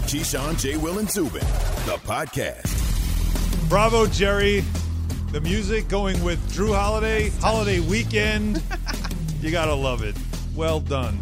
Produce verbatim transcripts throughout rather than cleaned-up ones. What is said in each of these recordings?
Keyshawn, J. Will, and Zubin, the podcast. Bravo, Jerry. The music going with Drew Holiday, Holiday Weekend. You got to love it. Well done.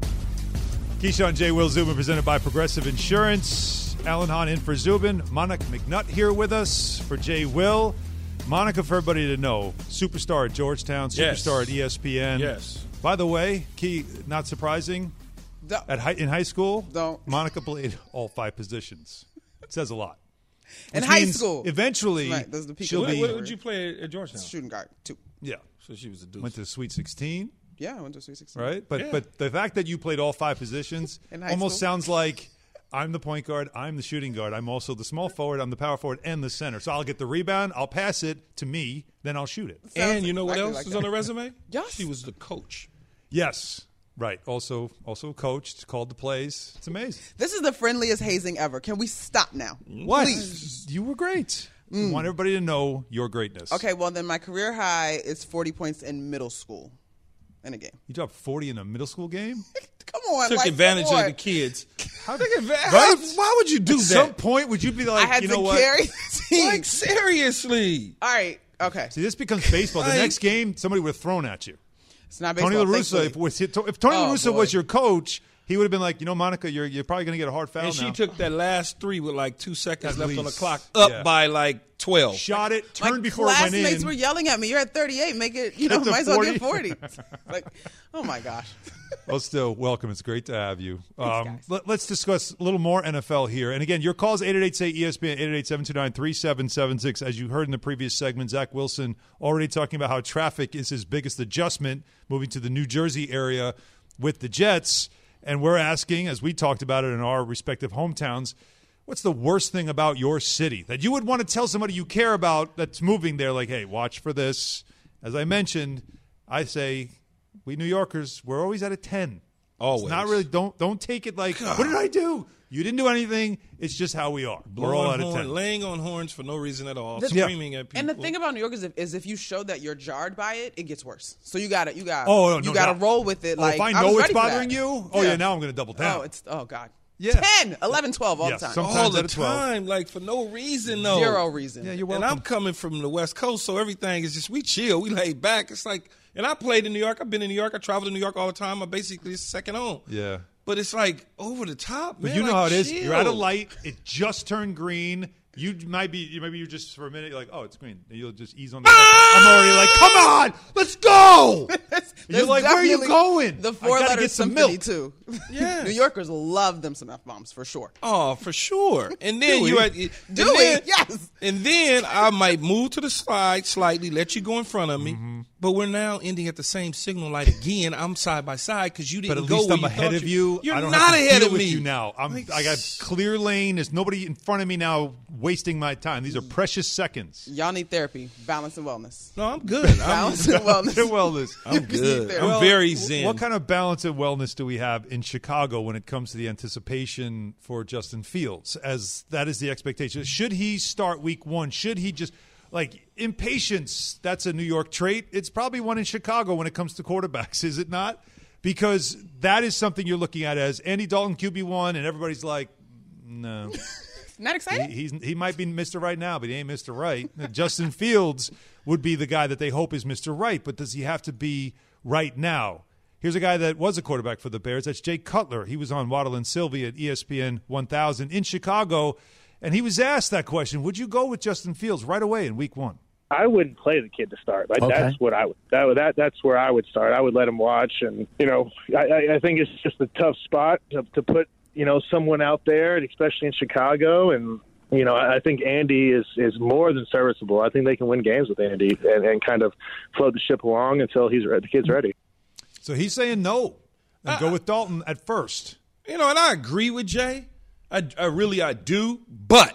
Keyshawn, J. Will, Zubin, presented by Progressive Insurance. Alan Hahn in for Zubin. Monica McNutt here with us for J. Will. Monica, for everybody to know, superstar at Georgetown, superstar yes. at E S P N. Yes. By the way, Key, not surprising, Don't. at high, in high school, Don't. Monica played all five positions. It says a lot. In Which high means school. Eventually, Right, those are the peak she'll of be. What, what did you play at Georgetown? Shooting guard, two. Yeah. So she was a deuce. Went to the Sweet sixteen. Yeah, I went to Sweet sixteen. Right? But Yeah. but the fact that you played all five positions In high almost school. sounds like I'm the point guard, I'm the shooting guard, I'm also the small forward, I'm the power forward, and the center. So I'll get the rebound, I'll pass it to me, then I'll shoot it. And you know what exactly else like is that. on the resume? Yes. She was the coach. Yes. Right. Also also coached, called the plays. It's amazing. This is the friendliest hazing ever. Can we stop now? What? Please. You were great. I want everybody to know your greatness. Okay, well, then my career high is forty points in middle school in a game. You dropped forty in a middle school game? Come on. Took like, advantage come of on. the kids. How, Took advantage. right? Why would you do At that? some point, would you be like, I had you to know what? carry the team. Like, seriously. All right, okay. See, this becomes baseball. The Like- next game, somebody would have thrown at you. It's not baseball. Tony La Russa, thankfully. if, was, if Tony La Oh, Russa boy. was your coach, he would have been like, you know, Monica, you're you're probably going to get a hard foul And she now. took that last three with like two seconds At left on the least. clock, up Yeah. by like twelve. Shot it, My turned before it went classmates in. were yelling at me. You're at thirty-eight. Make it, you know, Get to might as well get forty. forty. Like, oh my gosh. Well, still, welcome. It's great to have you. Um, guys. let, let's discuss a little more N F L here. And again, your calls, eight eight eight, say E S P N, eight eight eight, seven two nine, three seven seven six. As you heard in the previous segment, Zach Wilson already talking about how traffic is his biggest adjustment, moving to the New Jersey area with the Jets. And we're asking, as we talked about it in our respective hometowns, what's the worst thing about your city that you would want to tell somebody you care about that's moving there? Like, hey, watch for this. As I mentioned, I say we New Yorkers, we're always at a ten. Always. It's not really, don't don't take it like, God. what did I do? You didn't do anything. It's just how we are. We're all at Blowing a horn, ten. laying on horns for no reason at all, The- screaming at people. And the thing about New York is if, is if you show that you're jarred by it, it gets worse. So you got to you got Oh, no, you no got to doubt. roll with it. Oh, Like if I I know was it's ready for bothering that. you, oh, yeah, now I'm going to double down. Oh, it's oh god. Yeah. ten, eleven, twelve all Yes, the time. some- all sometimes the at a twelve. time, like for no reason, though. Zero reason. Yeah, you're And welcome. I'm coming from the West Coast, so everything is just we chill, we lay back. It's like, and I played in New York. I've been in New York. I travel to New York all the time. I basically it's second home. Yeah. But it's like over the top, But man. you know like, how it is. chill. You're at a light. It just turned green. You might be, maybe you're just for a minute, you're like, oh, it's green. And you'll just ease on the I'm already like, come on, let's go. You're There's like, where are you definitely going? The I four gotta letter get some symphony milk. too. Yeah. New Yorkers love them some F bombs for sure. Oh, for sure. And then Do you we? at Do and we? then- Yes. And then I might move to the side slightly, let you go in front of me. Mm-hmm. But we're now ending at the same signal light again. I'm side by side because you But didn't at go least where I'm you ahead thought of you. You're I don't not have to ahead deal of with me you now. I'm, Like, I got clear lane. There's nobody in front of me now wasting my time. These are precious seconds. Y'all need therapy, balance and wellness. No, I'm good. I'm, Balance and wellness. Their wellness. I'm good. Well, I'm Well, very zen. What kind of balance and wellness do we have in Chicago when it comes to the anticipation for Justin Fields? As that is the expectation. Should he start week one? Should he just like impatience? That's a New York trait. It's probably one in Chicago when it comes to quarterbacks, is it not? Because that is something you're looking at as Andy Dalton Q B one, and everybody's like, no. Not excited? He, he's, he might be Mister Right now, but he ain't Mister Right. Justin Fields would be the guy that they hope is Mister Right, but does he have to be right now? Here's a guy that was a quarterback for the Bears. That's Jay Cutler. He was on Waddle and Sylvie at E S P N one thousand in Chicago, and he was asked that question, would you go with Justin Fields right away in week one? I wouldn't play the kid to start. Like, Okay. That's what I would. That, that that's where I would start. I would let him watch, and you know, I, I- I think it's just a tough spot to, to put you know someone out there, especially in Chicago. And you know, I think Andy is is more than serviceable. I think they can win games with Andy and, and kind of float the ship along until he's the kid's ready. So he's saying no and go with Dalton at first. You know, and I agree with Jay. I, I really, I do. But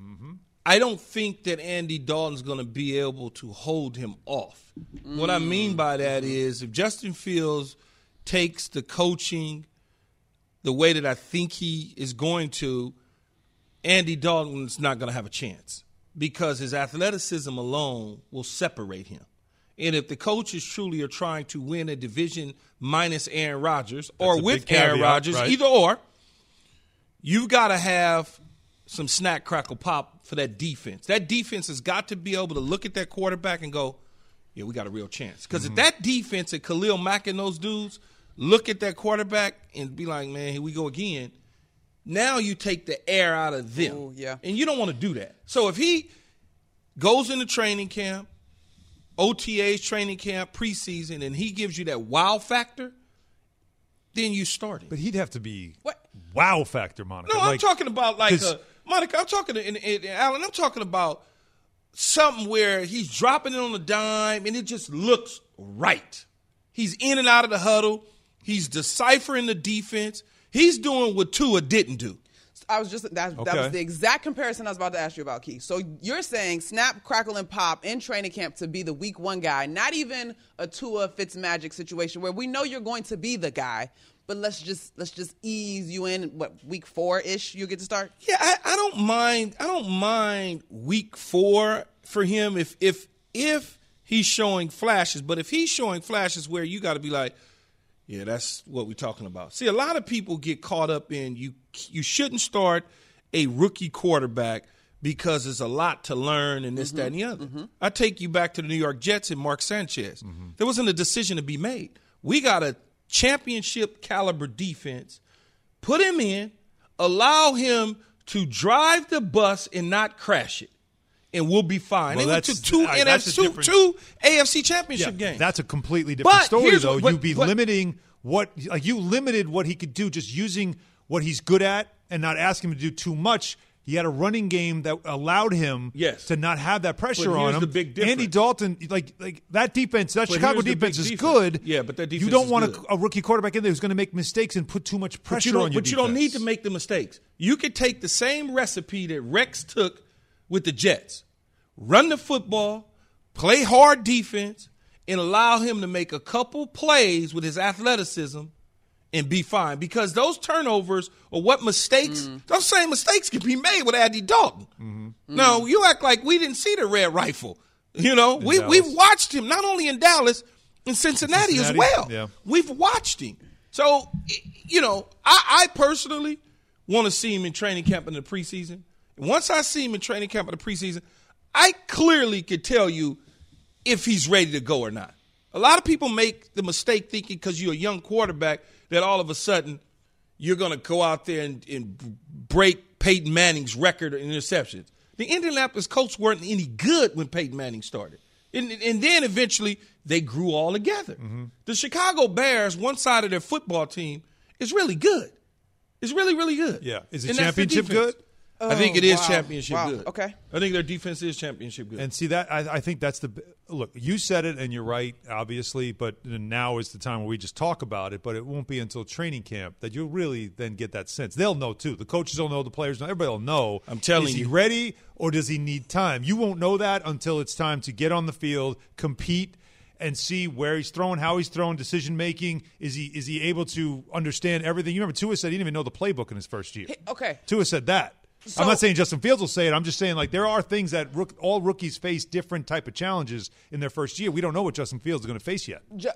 I don't think that Andy Dalton's going to be able to hold him off. What I mean by that is if Justin Fields takes the coaching the way that I think he is going to, Andy Dalton's not going to have a chance because his athleticism alone will separate him. And if the coaches truly are trying to win a division minus Aaron Rodgers or That's a with big Aaron caveat, Rodgers, right? either or, you've got to have some snack, crackle, pop for that defense. That defense has got to be able to look at that quarterback and go, yeah, we got a real chance. Because mm-hmm. if that defense and Khalil Mack and those dudes look at that quarterback and be like, man, here we go again, now you take the air out of them. Ooh, yeah. And you don't want to do that. So if he goes into training camp, O T As, training camp, preseason, and he gives you that wow factor, then you start it. But he'd have to be what? wow factor, Monica. No, like, I'm talking about like a – Monica, I'm talking to and, and, Alan, I'm talking about something where he's dropping it on a dime and it just looks right. He's in and out of the huddle. He's deciphering the defense. He's doing what Tua didn't do. I was just that, okay. that was the exact comparison I was about to ask you about, Keith. So you're saying snap, crackle, and pop in training camp to be the week one guy, not even a Tua Fitzmagic situation where we know you're going to be the guy, but let's just let's just ease you in. What, week four ish you get to start? Yeah, I, I don't mind. I don't mind week four for him if if if he's showing flashes. But if he's showing flashes where you got to be like, yeah, that's what we're talking about. See, a lot of people get caught up in you. You shouldn't start a rookie quarterback because there's a lot to learn and this, mm-hmm. that, and the other. Mm-hmm. I take you back to the New York Jets and Mark Sanchez. Mm-hmm. There wasn't a decision to be made. We got a championship caliber defense. Put him in, allow him to drive the bus and not crash it, and we'll be fine. Well, they went to two, uh, N F C, two, two A F C championship yeah, games. That's a completely different but story, though. What, but, You'd be but, limiting what – like you limited what he could do just using what he's good at and not asking him to do too much. He had a running game that allowed him yes. to not have that pressure but on him. The big difference. Andy Dalton, like like that defense, that but Chicago defense is defense. good. Yeah, but that defense you don't is want good. a, a rookie quarterback in there who's going to make mistakes and put too much pressure but you on you. But you don't need to make the mistakes. You could take the same recipe that Rex took with the Jets, run the football, play hard defense, and allow him to make a couple plays with his athleticism and be fine. Because those turnovers or what mistakes, mm. those same mistakes can be made with Andy Dalton. Mm-hmm. No, you act like we didn't see the red rifle. You know, in we, Dallas. We've watched him not only in Dallas, in Cincinnati, Cincinnati? as well. Yeah. We've watched him. So, you know, I, I personally want to see him in training camp in the preseason. Once I see him in training camp in the preseason, I clearly could tell you if he's ready to go or not. A lot of people make the mistake thinking because you're a young quarterback that all of a sudden you're going to go out there and, and break Peyton Manning's record of interceptions. The Indianapolis Colts weren't any good when Peyton Manning started. And, and then eventually they grew all together. Mm-hmm. The Chicago Bears, one side of their football team, is really good. It's really, really good. Yeah. Is the and championship good? I think it is wow. championship wow. good. Okay. I think their defense is championship good. And see that I, I think that's the look. You said it, and you're right, obviously. But now is the time where we just talk about it. But it won't be until training camp that you'll really then get that sense. They'll know too. The coaches will know. The players know. Everybody will know. I'm telling is you, is he ready or does he need time? You won't know that until it's time to get on the field, compete, and see where he's throwing, how he's throwing, decision making. Is he is he able to understand everything? You remember Tua said he didn't even know the playbook in his first year. Okay. Tua said that. So, I'm not saying Justin Fields will say it. I'm just saying, like, there are things that rook, all rookies face different type of challenges in their first year. We don't know what Justin Fields is going to face yet. Ju-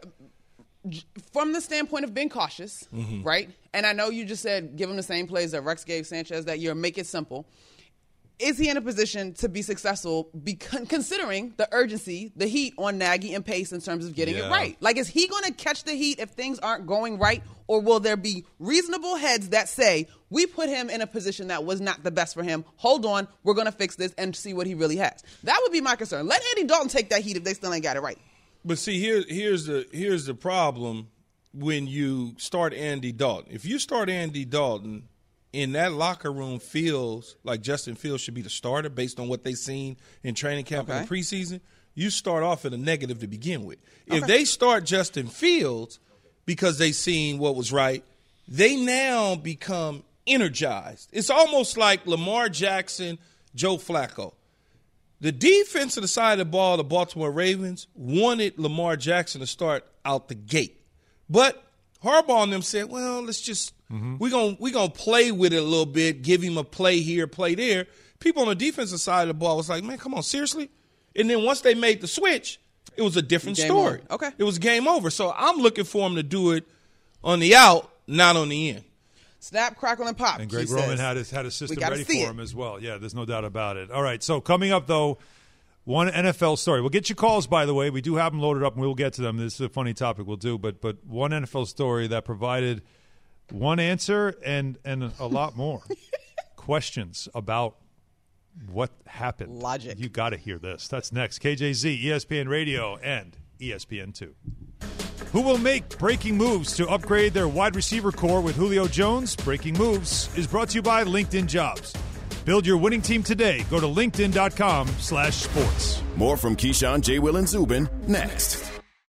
From the standpoint of being cautious, mm-hmm. right? And I know you just said give him the same plays that Rex gave Sanchez that year. Make it simple. Is he in a position to be successful be con- considering the urgency, the heat on Nagy and Pace in terms of getting yeah. it right? Like, is he going to catch the heat if things aren't going right? Or will there be reasonable heads that say, we put him in a position that was not the best for him. Hold on, we're going to fix this and see what he really has. That would be my concern. Let Andy Dalton take that heat if they still ain't got it right. But see, here, here's the here's the problem when you start Andy Dalton. If you start Andy Dalton, in that locker room feels like Justin Fields should be the starter based on what they've seen in training camp okay. in the preseason, you start off in a negative to begin with. Okay. If they start Justin Fields because they seen what was right, they now become energized. It's almost like Lamar Jackson, Joe Flacco. The defensive side of the ball, the Baltimore Ravens, wanted Lamar Jackson to start out the gate. But Harbaugh and them said, well, let's just mm-hmm. – we're going we gonna play with it a little bit, give him a play here, play there. People on the defensive side of the ball was like, man, come on, seriously? And then once they made the switch, it was a different game story. Over. Okay. It was game over. So I'm looking for him to do it on the out, not on the end. Snap, crackle, and pop. And Greg he Roman says. had his, had a system gotta ready for see it. him as well. Yeah, there's no doubt about it. All right, so coming up, though, one N F L story. We'll get your calls, by the way. We do have them loaded up, and we'll get to them. This is a funny topic we'll do, but but one N F L story that provided one answer and, and a lot more questions about what happened. Logic. You got to hear this. That's next. K J Z, E S P N Radio, and E S P N two. Who will make breaking moves to upgrade their wide receiver core with Julio Jones? Breaking Moves is brought to you by LinkedIn Jobs. Build your winning team today. Go to linkedin.com slash sports. More from Keyshawn, J. Will, and Zubin next.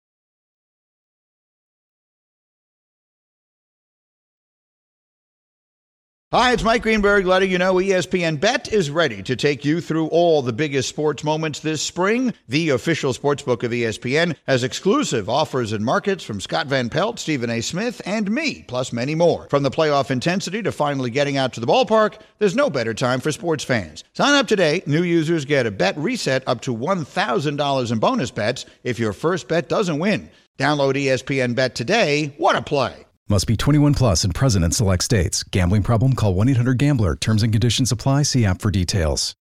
Hi, it's Mike Greenberg letting you know E S P N Bet is ready to take you through all the biggest sports moments this spring. The official sportsbook of E S P N has exclusive offers and markets from Scott Van Pelt, Stephen A. Smith, and me, plus many more. From the playoff intensity to finally getting out to the ballpark, there's no better time for sports fans. Sign up today. New users get a bet reset up to one thousand dollars in bonus bets if your first bet doesn't win. Download E S P N Bet today. What a play. Must be twenty-one plus and present in select states. Gambling problem? Call one eight hundred gambler. Terms and conditions apply. See app for details.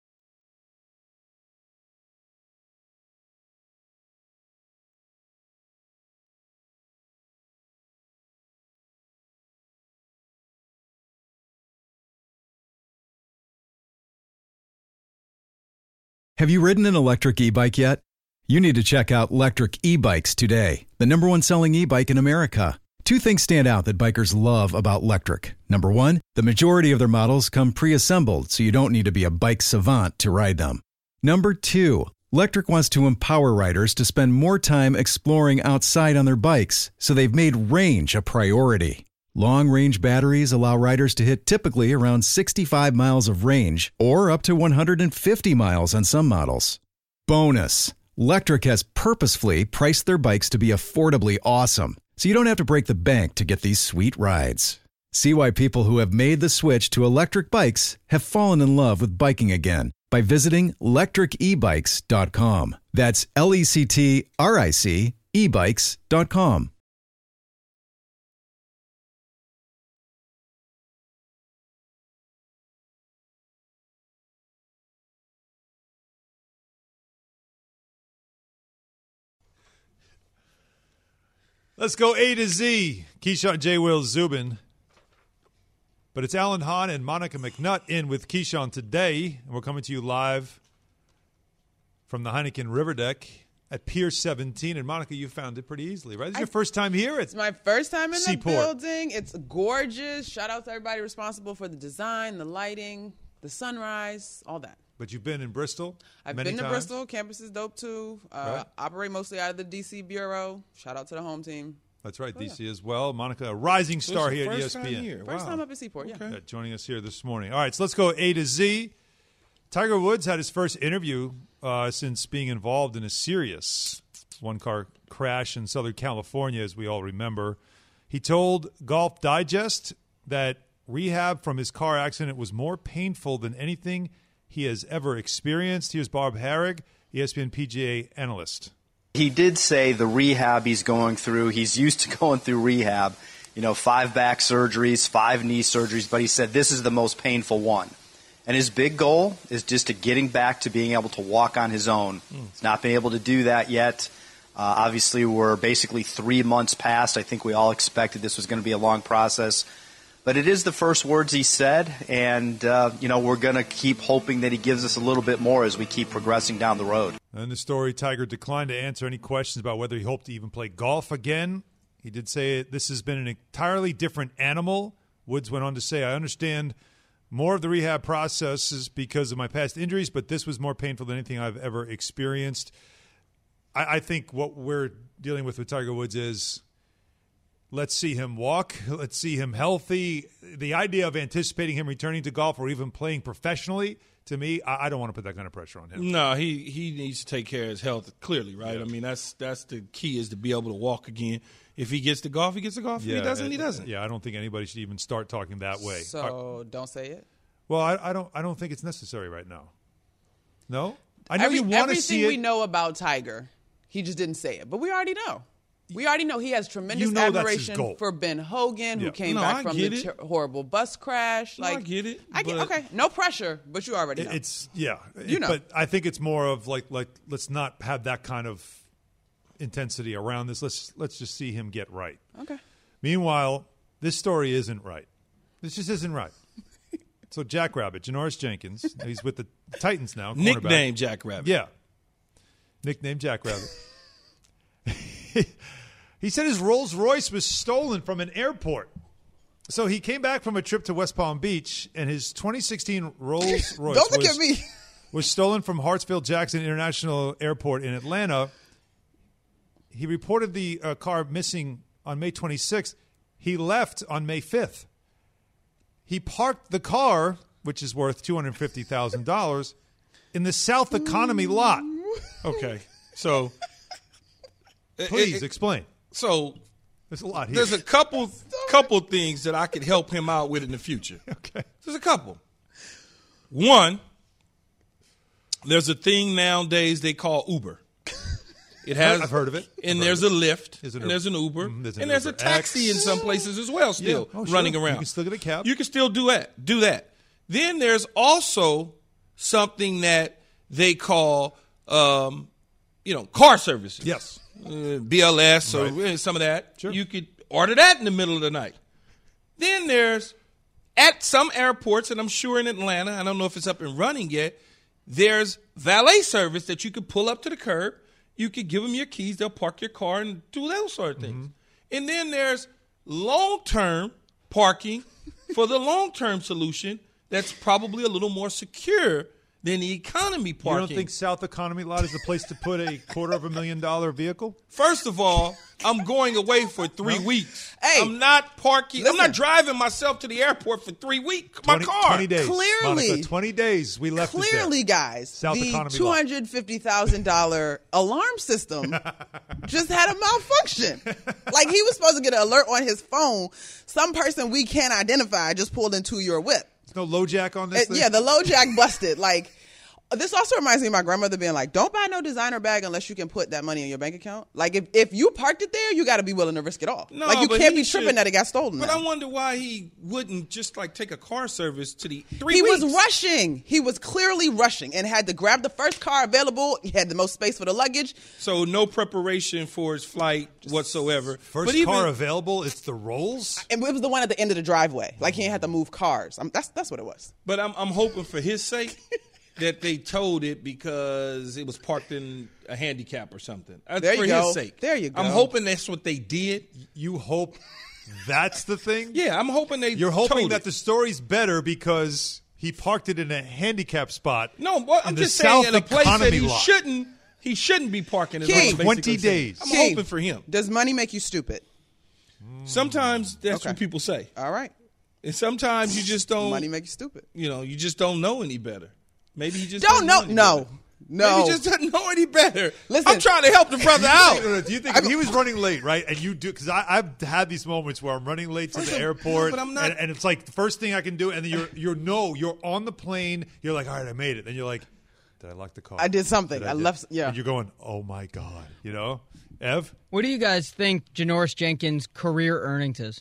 Have you ridden an electric e-bike yet? You need to check out Lectric E-Bikes today, the number one selling e-bike in America. Two things stand out that bikers love about Lectric. Number one, the majority of their models come pre-assembled, so you don't need to be a bike savant to ride them. Number two, Lectric wants to empower riders to spend more time exploring outside on their bikes, so they've made range a priority. Long-range batteries allow riders to hit typically around sixty-five miles of range, or up to one hundred fifty miles on some models. Bonus, Lectric has purposefully priced their bikes to be affordably awesome, so you don't have to break the bank to get these sweet rides. See why people who have made the switch to electric bikes have fallen in love with biking again by visiting lectric e bikes dot com. That's L E C T R I C e bikes dot com. Let's go A to Z. Keyshawn, J. Will, Zubin. But it's Alan Hahn and Monica McNutt in with Keyshawn today. And we're coming to you live from the Heineken River Deck at Pier seventeen. And Monica, you found it pretty easily, right? This is your I, first time here? It's, it's my first time in Seaport. the building. It's gorgeous. Shout out to everybody responsible for the design, the lighting, the sunrise, all that. But you've been in Bristol I've many been to times? Bristol. Campus is dope, too. Uh, right. Operate mostly out of the D C Bureau. Shout out to the home team. That's right, oh, D C yeah. as well. Monica, a rising So star it's here the at E first S time P N. here. First Wow. time up at Seaport, yeah. Uh, joining us here this morning. All right, so let's go A to Z. Tiger Woods had his first interview uh, since being involved in a serious one-car crash in Southern California, as we all remember. He told Golf Digest that rehab from his car accident was more painful than anything he has ever experienced. Here's Bob Harig, E S P N P G A analyst. He did say the rehab he's going through, he's used to going through rehab, you know, five back surgeries, five knee surgeries, but he said this is the most painful one. And his big goal is just to getting back to being able to walk on his own. Mm. He's not been able to do that yet. Uh, obviously, we're basically three months past. I think we all expected this was going to be a long process. But it is the first words he said, and, uh, you know, we're going to keep hoping that he gives us a little bit more as we keep progressing down the road. In the story, Tiger declined to answer any questions about whether he hoped to even play golf again. He did say this has been an entirely different animal. Woods went on to say, I understand more of the rehab process is because of my past injuries, but this was more painful than anything I've ever experienced. I, I think what we're dealing with with Tiger Woods is let's see him walk. Let's see him healthy. The idea of anticipating him returning to golf or even playing professionally, to me, I, I don't want to put that kind of pressure on him. No, he, he needs to take care of his health, clearly, right? Yeah. I mean, that's that's the key is to be able to walk again. If he gets to golf, he gets to golf. If Yeah, he doesn't, uh, he doesn't. Yeah, I don't think anybody should even start talking that way. So Are, don't say it. well, I, I don't. I don't think it's necessary right now. No, I know Every, you want to see everything it. we know about Tiger, he just didn't say it, but we already know. We already know he has tremendous You know that's his admiration goal. for Ben Hogan, Yeah. who came No, back I from get the it. ter- horrible bus crash. No, I Like, get it, I get. but- Okay, no pressure, but you already know. It- It's yeah, You It- know. But I think it's more of like like let's not have that kind of intensity around this. Let's let's just see him get right. Okay. Meanwhile, this story isn't right. This just isn't right. So Jackrabbit, Janoris Jenkins, he's with the Titans now. cornerback. Nickname Jackrabbit. Yeah. Nickname Jackrabbit. He said his Rolls Royce was stolen from an airport. So he came back from a trip to West Palm Beach, and his twenty sixteen Rolls Royce Don't look was, at me. was stolen from Hartsfield-Jackson International Airport in Atlanta. He reported the uh, car missing on May twenty-sixth. He left on May fifth. He parked the car, which is worth two hundred fifty thousand dollars, in the South Economy lot. Okay. So, Please it- it- explain. so There's a lot here. there's a couple couple things that I could help him out with in the future. okay. There's a couple. One, there's a thing nowadays they call Uber. It has, I've heard of it. And I've there's heard a Lyft, There's an and there's an Uber. Uber, Mhm, there's an and there's a Uber taxi X. in some places as well, still Yeah. Oh, sure. running around. You can still get a cab. You can still do that. Do that. Then there's also something that they call, um, you know, car services. Yes. Uh, B L S or Right. uh, some of that. Sure. You could order that in the middle of the night. Then there's, at some airports, and I'm sure in Atlanta, I don't know if it's up and running yet, there's valet service that you could pull up to the curb. You could give them your keys. They'll park your car and do those sort of things. And then there's long-term parking for the long-term solution that's probably a little more secure than the economy You parking. don't think South Economy lot is the place to put a quarter of a million dollar vehicle? First of all, I'm going away for three weeks. Hey, I'm not parking. I'm listen. not driving myself to the airport for three weeks. My twenty, car. twenty days. Clearly. Monica, twenty days we left Clearly, it there. guys, South the Economy two lot. hundred fifty thousand dollars alarm system just had a malfunction. Like, he was supposed to get an alert on his phone. Some person we can't identify just pulled into your whip. There's no low jack on this Uh, thing? yeah, the low jack busted. Like, this also reminds me of my grandmother being like, don't buy no designer bag unless you can put that money in your bank account. Like, if, if you parked it there, you got to be willing to risk it all. No, like, you but can't he be tripping should- that it got stolen. But now. I wonder why he wouldn't just like take a car service to the three He weeks. was rushing. He was clearly rushing and had to grab the first car available. He had the most space for the luggage. So no preparation for his flight whatsoever. First but even, car available, it's the Rolls? And it was the one at the end of the driveway. Like, he ain't had to move cars. Um that's that's what it was. But I'm I'm hoping for his sake that they towed it because it was parked in a handicap or something. Uh, There you for go. his sake. There you go. I'm hoping that's what they did. You hope that's the thing? Yeah, I'm hoping they. You're hoping towed that it. the story's better because he parked it in a handicap spot. No, but I'm in the just saying South in a place that Economy he lot. shouldn't. He shouldn't be parking. Is King. what I'm basically twenty saying. days. I'm King, hoping for him. Does money make you stupid? Sometimes that's Okay. what people say, All right. and sometimes you just don't. Money make you stupid. You know, you just don't know any better. Maybe he just Don't doesn't know. any No. better. No. Maybe he just doesn't know any better. Listen. I'm trying to help the brother out. No, no, do you think if he was running late, right? And you do, because I've had these moments where I'm running late to First the of- airport, no, but I'm not- and, and it's like the first thing I can do, and then you're, you're no, you're on the plane, you're like, all right, I made it. Then you're like, did I lock the car? I did something. Did I did- left- yeah. And you're going, oh my God, you know? Ev? What do you guys think Janoris Jenkins' career earnings is?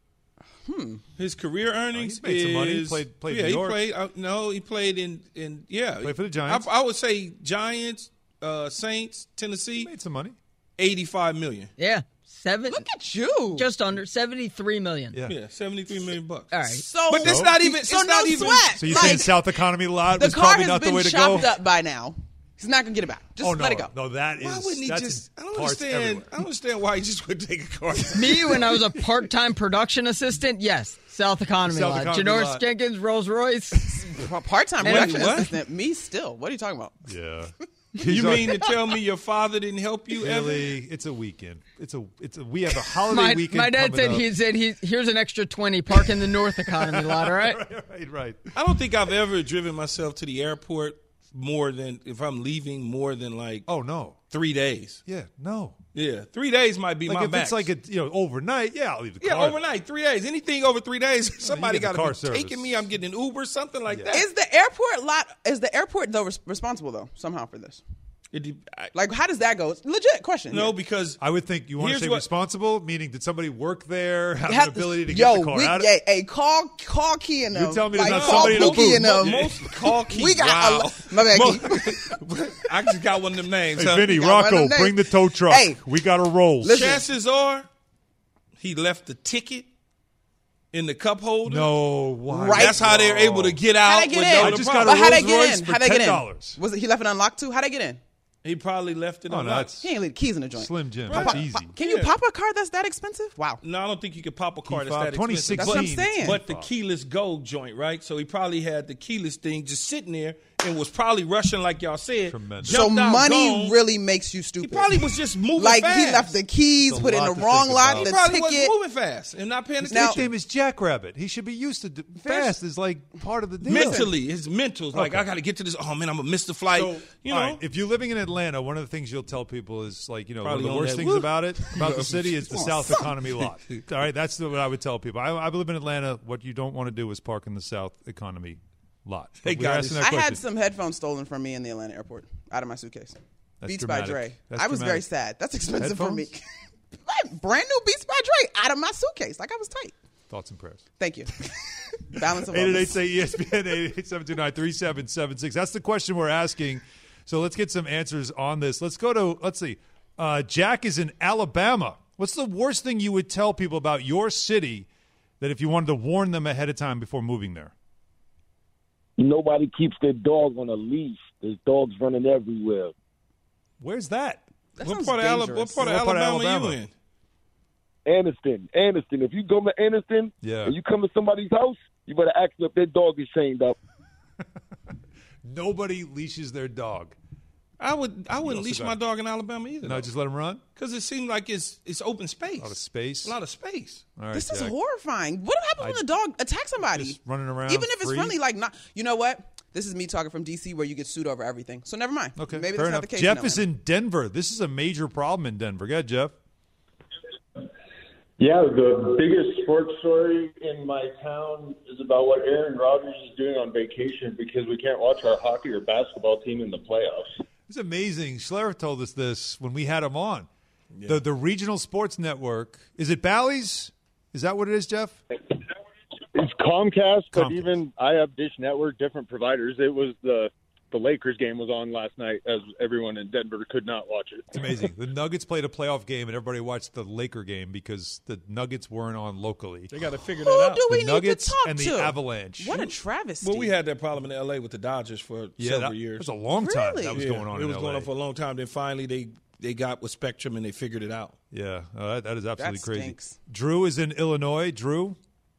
His career earnings Oh, he's made some money. He is- played- played yeah, New he York. played. Uh, no, he played in in yeah. Played for the Giants. I, I would say Giants, uh, Saints, Tennessee, Made some money. eighty-five million. Yeah, seven. Look at you. Just under seventy-three million. Yeah. Yeah, seventy-three million bucks. All right. so, But that's not even. So it's no not even. sweat. So you're Like, saying South Economy lot the was car probably has not the been way to chopped go? up by now. He's not gonna get it back. Just oh, no. let it go. No, that is, Why wouldn't he that's just? I in don't parts understand. everywhere. I don't understand why he just would take a car. Me, when I was a part-time production assistent, yes, South Economy South lot. Economy Janoris lot. Jenkins, Rolls Royce. Part-time Wait, production what? assistant. Me still. What are you talking about? Yeah. You mean to tell me your father didn't help you ever? Really, it's a weekend. It's a, it's a. We have a holiday My, weekend. my dad coming said up. he said he here's an extra twenty. Park in the North Economy lot. All right. right, right, right. I don't think I've ever driven myself to the airport more than if I'm leaving more than like Oh no. three days. Yeah, no. Yeah, three days might be Like my if max. it's like a you know overnight, yeah, I'll leave the yeah, car. overnight, three days. Anything over three days, somebody get the got car to be service. taking me. I'm getting an Uber, something like that. Is the airport lot? Is the airport though res- responsible though somehow for this? It, I, Like, how does that go? It's a legit question. no, yeah. because I would think you want to Here's say what- responsible, meaning did somebody work there, have Have- an ability to yo, get the car we, out? yeah, hey, call call Key and them. You tell me there's like, not call somebody in a Pookie booth. and them. most call Key. We got wow. a lo- my bad, Most- I just got one of them names. Hey, huh? Vinny, got one Rocco, of them bring the names. tow truck. Hey, we got to roll. listen. Chances are he left the ticket in the cup holder. No, why? Right. That's how they're able to get out. How'd they get with in? no I just problem. got a But how'd they Rolls get Royce in? for How'd they get ten in? dollars. Was it he left it unlocked too? How'd they get in? He probably left it Oh, on no, lock. that's He ain't leave the keys in the joint. Slim Jim. Right. That's Pop- easy. pop- Can you Yeah. pop a card that's that expensive? Wow. No, I don't think you could pop a card Key that's fob, that twenty expensive. That's what I'm sixteen. saying. But the keyless go joint, right? So he probably had the keyless thing just sitting there and was probably rushing, like y'all said. Tremendous. So jumped out, money gone. really makes you He stupid. probably was just moving like fast. he left the keys, It's a put it in lot the to wrong think lot, about. He the probably ticket. was moving fast and not paying His attention. nickname is Jackrabbit. He should be used to d- fast. Is like part of the deal. Mentally, his mentals, like, Okay. I got to get to this. Oh, man, I'm going to miss the flight. So, you know, all right, if you're living in Atlanta, one of the things you'll tell people is like, you know, Probably one of on the worst that things woo. about it, about the city, is the Oh, South son. Economy lot. All right, that's the, what I would tell people. I, I live in Atlanta. What you don't want to do is park in the South Economy lot. But Hey, we're guys, asking that I question. had some headphones stolen from me in the Atlanta airport out of my suitcase. That's Beats dramatic. by Dre. That's I was very dramatic. sad. That's expensive for me. Headphones? Brand new Beats by Dre out of my suitcase. Like I was tight. Thoughts and prayers. Thank you. Balance of eight eight eight wellness. say E S P N, eight eight eight, seven two nine, three seven seven six. That's the question we're asking. So let's get some answers on this. Let's go to, let's see. Uh, Jack is in Alabama. What's the worst thing you would tell people about your city that if you wanted to warn them ahead of time before moving there? Nobody keeps their dog on a leash. There's dogs running everywhere. Where's that? That what sounds part, of Ala- dangerous. what part of What part of Alabama, Alabama? you in? Aniston, Aniston. If you go to Aniston Yeah. and you come to somebody's house, you better ask them if their dog is chained up. Nobody leashes their dog. I would. I wouldn't also leash got- my dog in Alabama either. No, just let him run? because it seems like it's it's open space. A lot of space. A lot of space. All right, This is Jack. horrifying. What happens when a dog attacks somebody? Just running around, Even if it's free? friendly, like not. You know what? This is me talking from D C, where you get sued over everything. So never mind. Okay, maybe fair that's enough. not the case. Jeff in is Atlanta. in Denver. This is a major problem in Denver. Go ahead, Jeff. Yeah, the biggest sports story in my town is about what Aaron Rodgers is doing on vacation because we can't watch our hockey or basketball team in the playoffs. It's amazing. Schlereth told us this when we had him on. The the regional sports network. Is it Bally's? Is that what it is, Jeff? It's Comcast, but Comcast. even I have Dish Network, different providers. It was the the Lakers game was on last night, as everyone in Denver could not watch it. It's amazing. The Nuggets played a playoff game, and everybody watched the Laker game because the Nuggets weren't on locally. They got to figure Who that out. do we The need Nuggets to talk and the to? Avalanche. What a travesty. Well, we had that problem in L A with the Dodgers for Yeah, several that, years. That's a long time Really? that was Yeah, going on It in was L A. going on for a long time. Then finally they they got with Spectrum and they figured it out. Yeah, uh, that, that is absolutely That crazy. stinks. Drew is in Illinois. Drew?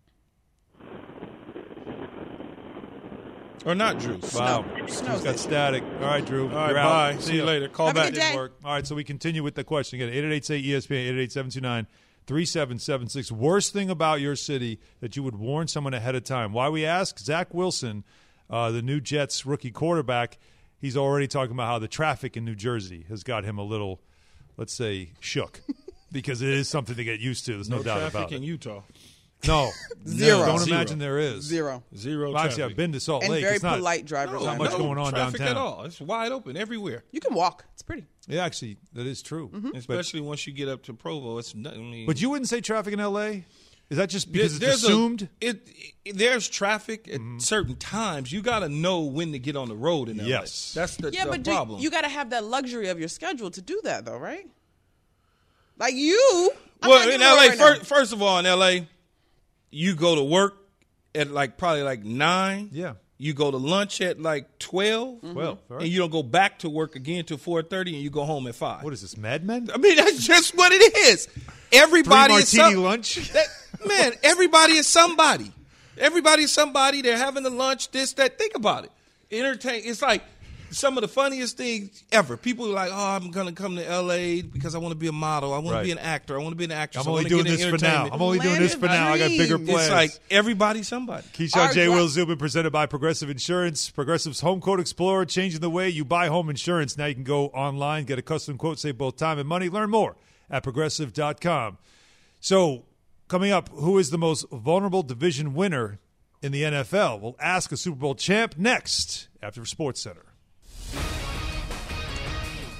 Or not, Drew. Wow. Snow's Drew's got it. static. All right, Drew. All right, you're bye. out. See you ya. later. Call Have a back. good day. Didn't work. All right, so we continue with the question again. eight eight eight say E S P N, eight eight eight, seven two nine, three seven seven six. Worst thing about your city that you would warn someone ahead of time. Why we ask? Zach Wilson, uh, the new Jets rookie quarterback, he's already talking about how the traffic in New Jersey has got him a little, let's say, shook. Because it is something to get used to. There's no, No doubt traffic about in it. Utah. No. Zero. No, don't Zero. imagine there is. Zero. Zero Well, actually, traffic. I've been to Salt And Lake. very it's not, polite drivers. No, not much no going on traffic downtown. at all. It's wide open everywhere. You can walk. It's pretty. Yeah, actually, that is true. But, Especially once you get up to Provo. It's not, I mean, but you wouldn't say traffic in L A? Is that just because There- it's there's a- assumed? it, it there's traffic at Mm-hmm. certain times. You got to know when to get on the road in L A. Yes. That's the, Yeah, the but do, problem. you got to have that luxury of your schedule to do that, though, right? Like you. I'm well, not in doing L A, it right now. first, first of all, in L A, you go to work at like probably like nine. Yeah. You go to lunch at like twelve. Well, all right. And you don't go back to work again till four thirty, and you go home at five. What is this, Mad Men? I mean, that's just what it is. Everybody Three is martini some- lunch? That, man, everybody is somebody. Everybody is somebody. They're having the lunch, this, that. Think about it. Entertain. It's like some of the funniest things ever. People are like, oh, I'm going to come to L A because I want to be a model. I want Right. to be an actor. I want to be an actress. I'm I only want to doing get in this for now. entertainment. I'm only doing Land this of for now. I got bigger dreams. plans. It's like everybody's somebody. Keyshawn Our J. dri- Will Zubin, presented by Progressive Insurance. Progressive's Home Quote Explorer, changing the way you buy home insurance. Now you can go online, get a custom quote, save both time and money. Learn more at progressive dot com. So, coming up, who is the most vulnerable division winner in the N F L? We'll ask a Super Bowl champ next after SportsCenter.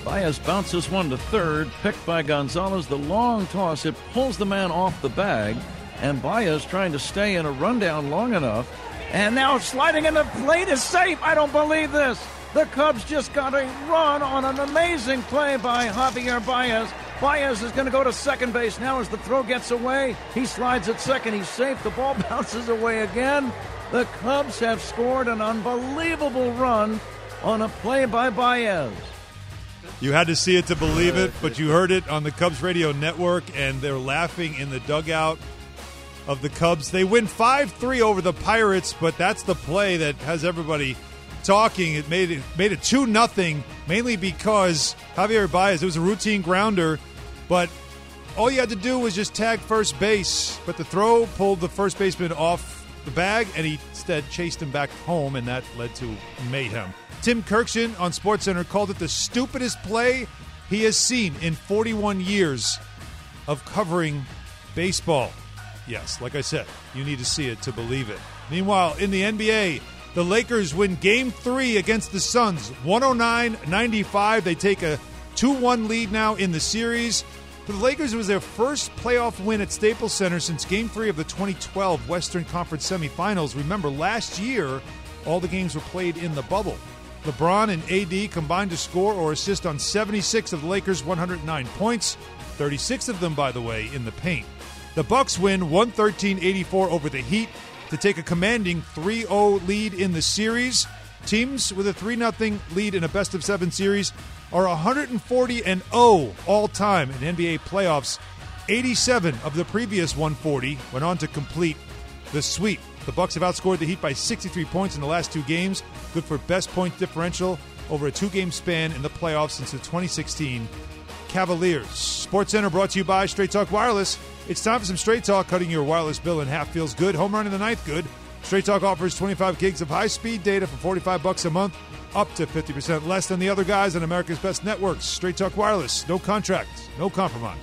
Baez bounces one to third, picked by Gonzalez. The long toss, it pulls the man off the bag, and Baez trying to stay in a rundown long enough. And now sliding into plate is safe. I don't believe this. The Cubs just got a run on an amazing play by Javier Baez. Baez is going to go to second base now as the throw gets away. He slides at second. He's safe. The ball bounces away again. The Cubs have scored an unbelievable run on a play by Baez. You had to see it to believe it, but you heard it on the Cubs radio network, and they're laughing in the dugout of the Cubs. They win five three over the Pirates, but that's the play that has everybody talking. It made it made it two nothing, mainly because Javier Baez, it was a routine grounder, but all you had to do was just tag first base. But the throw pulled the first baseman off the bag, and he instead chased him back home, and that led to mayhem. Tim Kirkshin on SportsCenter called it the stupidest play he has seen in forty-one years of covering baseball. Yes, like I said, you need to see it to believe it. Meanwhile, in the N B A, the Lakers win Game three against the Suns, one oh nine ninety-five. They take a two one lead now in the series. For the Lakers, it was their first playoff win at Staples Center since Game three of the twenty twelve Western Conference semifinals. Remember, last year, all the games were played in the bubble. LeBron and A D combined to score or assist on seventy-six of the Lakers' one hundred nine points, thirty-six of them, by the way, in the paint. The Bucks win one thirteen eighty-four over the Heat to take a commanding three oh lead in the series. Teams with a three nothing lead in a best-of-seven series are one forty and oh all-time in N B A playoffs. eighty-seven of the previous one forty went on to complete the sweep. The Bucks have outscored the Heat by sixty-three points in the last two games, good for best point differential over a two-game span in the playoffs since the twenty sixteen Cavaliers. SportsCenter brought to you by Straight Talk Wireless. It's time for some Straight Talk. Cutting your wireless bill in half feels good. Home run in the ninth, good. Straight Talk offers twenty-five gigs of high-speed data for forty-five bucks a month, up to fifty percent less than the other guys on America's best networks. Straight Talk Wireless. No contract, no compromise.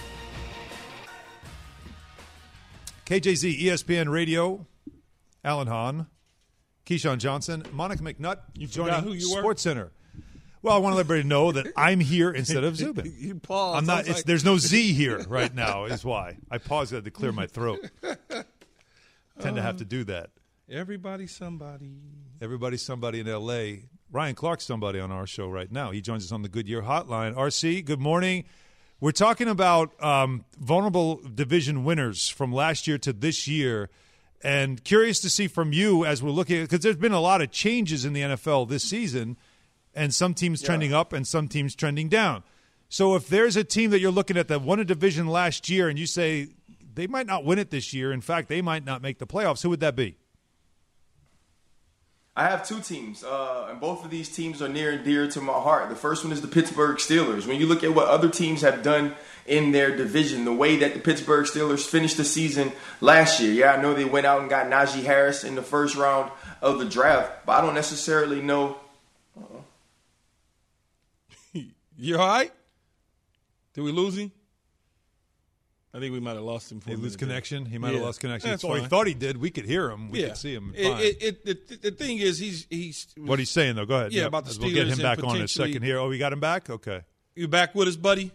K J Z, E S P N Radio, Alan Hahn, Keyshawn Johnson, Monica McNutt. You joining who you were? SportsCenter. Well, I want to let everybody know that I'm here instead of Zubin. You paused. I'm not. It's, like... There's no Z here right now. Is why I paused. I had to clear my throat. Tend to have to do that. Everybody, somebody. Everybody, somebody in L A. Ryan Clark's somebody on our show right now. He joins us on the Goodyear Hotline. R C, good morning. We're talking about um, vulnerable division winners from last year to this year, and curious to see from you as we're looking, because there's been a lot of changes in the N F L this season, and some teams yeah. trending up and some teams trending down. So if there's a team that you're looking at that won a division last year and you say they might not win it this year, in fact, they might not make the playoffs, who would that be? I have two teams, uh, and both of these teams are near and dear to my heart. The first one is the Pittsburgh Steelers. When you look at what other teams have done in their division, the way that the Pittsburgh Steelers finished the season last year, yeah, I know they went out and got Najee Harris in the first round of the draft, but I don't necessarily know. Uh-oh. You all right? Did we lose him? I think we might have lost him. For he lose connection. He might yeah. have lost connection. That's or fine. he thought he did. We could hear him. We yeah. could see him. It, it, it, it, the thing is, he's he's. What he's saying though. Go ahead. Yeah, yep. about the Steelers. We'll get him back on in a potentially... second here. Oh, we got him back. Okay. You back with us, buddy?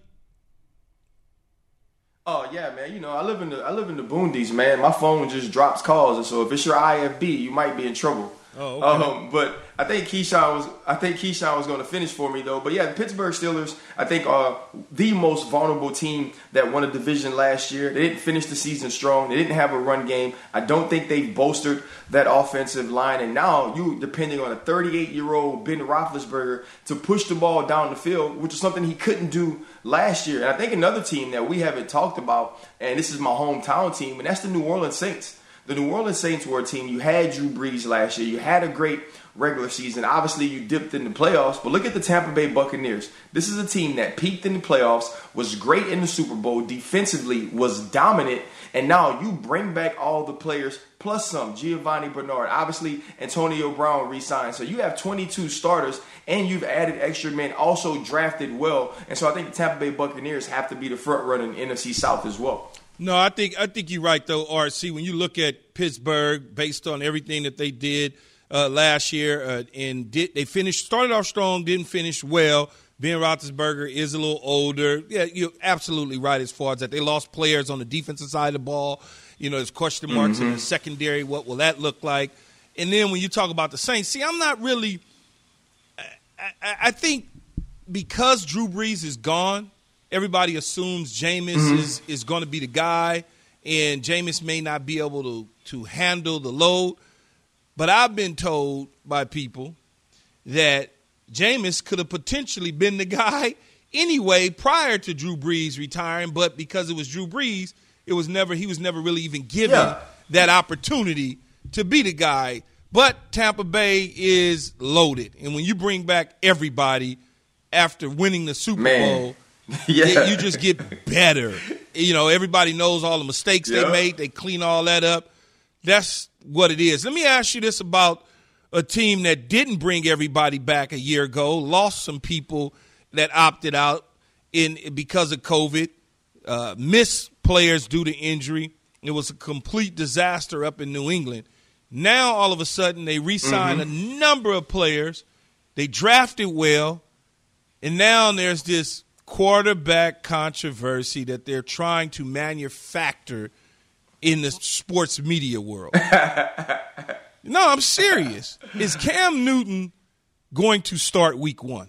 Oh yeah, man. You know, I live in the I live in the boondies, man. My phone just drops calls, and so if it's your I F B, you might be in trouble. Oh, okay. Um, but I think Keyshawn was I think Keyshawn was going to finish for me though. But yeah, the Pittsburgh Steelers I think are the most vulnerable team that won a division last year. They didn't finish the season strong. They didn't have a run game. I don't think they've bolstered that offensive line. And now you depending on a thirty-eight-year-old Ben Roethlisberger to push the ball down the field, which is something he couldn't do last year. And I think another team that we haven't talked about, and this is my hometown team, and that's the New Orleans Saints. The New Orleans Saints were a team. You had Drew Brees last year. You had a great regular season. Obviously, you dipped in the playoffs. But look at the Tampa Bay Buccaneers. This is a team that peaked in the playoffs, was great in the Super Bowl, defensively was dominant, and now you bring back all the players plus some. Giovanni Bernard. Obviously, Antonio Brown re-signed. So you have twenty-two starters, and you've added extra men, also drafted well. And so I think the Tampa Bay Buccaneers have to be the front runner in the N F C South as well. No, I think I think you're right, though, R C. When you look at Pittsburgh, based on everything that they did uh, last year, uh, and did they finished started off strong, didn't finish well, Ben Roethlisberger is a little older. Yeah, you're absolutely right as far as that. They lost players on the defensive side of the ball. You know, there's question marks mm-hmm. in the secondary. What will that look like? And then when you talk about the Saints, see, I'm not really – I think because Drew Brees is gone, everybody assumes Jameis mm-hmm. is, is going to be the guy, and Jameis may not be able to, to handle the load. But I've been told by people that Jameis could have potentially been the guy anyway prior to Drew Brees retiring, but because it was Drew Brees, it was never he was never really even given yeah. that opportunity to be the guy. But Tampa Bay is loaded, and when you bring back everybody after winning the Super Man. Bowl, yeah. you just get better. You know, everybody knows all the mistakes yeah. they made. They clean all that up. That's what it is. Let me ask you this about a team that didn't bring everybody back a year ago, lost some people that opted out in because of COVID, uh, missed players due to injury. It was a complete disaster up in New England. Now, all of a sudden, they re-signed mm-hmm. a number of players. They drafted well, and now there's this quarterback controversy that they're trying to manufacture in the sports media world. No, I'm serious. Is Cam Newton going to start week one?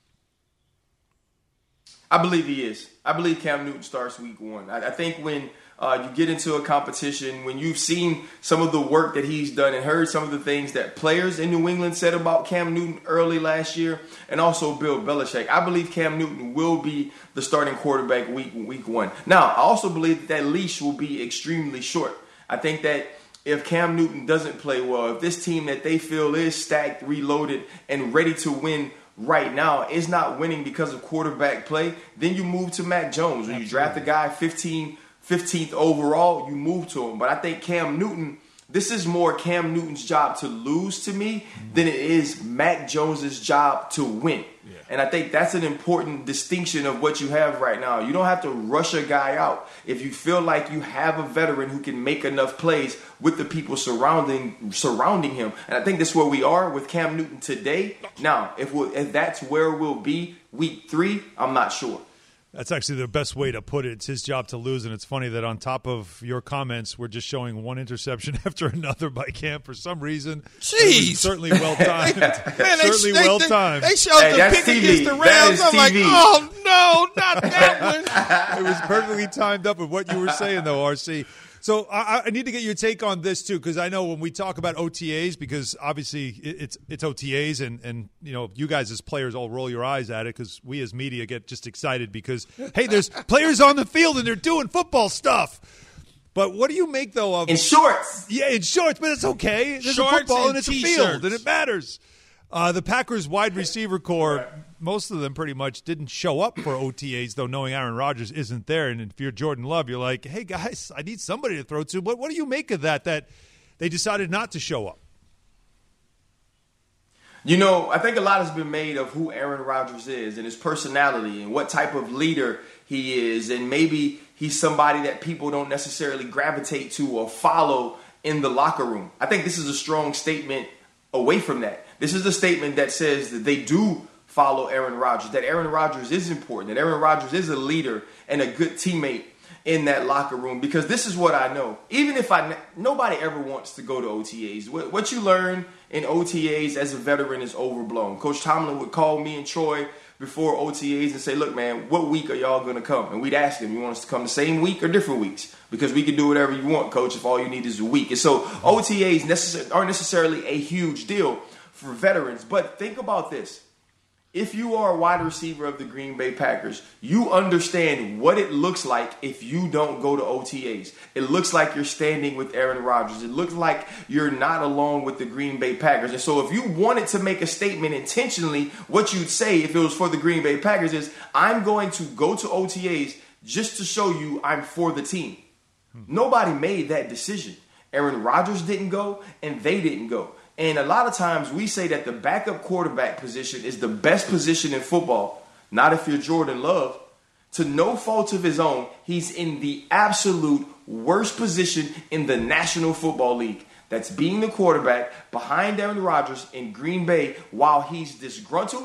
I believe he is. I believe Cam Newton starts week one. I, I think when uh, you get into a competition, when you've seen some of the work that he's done and heard some of the things that players in New England said about Cam Newton early last year, and also Bill Belichick, I believe Cam Newton will be the starting quarterback week week one. Now, I also believe that, that leash will be extremely short. I think that if Cam Newton doesn't play well, if this team that they feel is stacked, reloaded, and ready to win right now is not winning because of quarterback play, then you move to Mac Jones. When you draft a guy fifteenth overall, you move to him. But I think Cam Newton, this is more Cam Newton's job to lose to me than it is Mac Jones's job to win. Yeah. And I think that's an important distinction of what you have right now. You don't have to rush a guy out. If you feel like you have a veteran who can make enough plays with the people surrounding surrounding him. And I think that's where we are with Cam Newton today. Now, if, we'll, if that's where we'll be week three, I'm not sure. That's actually the best way to put it. It's his job to lose, and it's funny that on top of your comments, we're just showing one interception after another by Cam for some reason. Jeez. Certainly well-timed. Man, certainly they, well-timed. They, they showed hey, the pick T V. Against the Rams. I'm like, oh, no, not that one. It was perfectly timed up with what you were saying, though, R C. So I, I need to get your take on this too, because I know when we talk about O T As, because obviously it's it's O T As, and and you know you guys as players all roll your eyes at it because we as media get just excited because hey, there's players on the field and they're doing football stuff. But what do you make though of in shorts? Yeah, in shorts, but it's okay. There's shorts a football and, and it's t-shirts. a field and it matters. Uh, the Packers wide receiver core, most of them pretty much didn't show up for O T As, though knowing Aaron Rodgers isn't there. And if you're Jordan Love, you're like, hey, guys, I need somebody to throw to. But what do you make of that, that they decided not to show up? You know, I think a lot has been made of who Aaron Rodgers is and his personality and what type of leader he is. And maybe he's somebody that people don't necessarily gravitate to or follow in the locker room. I think this is a strong statement away from that. This is a statement that says that they do follow Aaron Rodgers, that Aaron Rodgers is important, that Aaron Rodgers is a leader and a good teammate in that locker room. Because this is what I know. Even if I, nobody ever wants to go to O T As. What you learn in O T As as a veteran is overblown. Coach Tomlin would call me and Troy before O T As and say, look, man, what week are y'all going to come? And we'd ask him, you want us to come the same week or different weeks? Because we can do whatever you want, coach, if all you need is a week. And so O T As necess- aren't necessarily a huge deal for veterans. But think about this. If you are a wide receiver of the Green Bay Packers, you understand what it looks like if you don't go to O T As. It looks like you're standing with Aaron Rodgers. It looks like you're not alone with the Green Bay Packers. And so if you wanted to make a statement intentionally, what you'd say if it was for the Green Bay Packers is, I'm going to go to O T As just to show you I'm for the team. Hmm. Nobody made that decision. Aaron Rodgers didn't go, and they didn't go. And a lot of times we say that the backup quarterback position is the best position in football. Not if you're Jordan Love. To no fault of his own, he's in the absolute worst position in the National Football League. That's being the quarterback behind Aaron Rodgers in Green Bay while he's disgruntled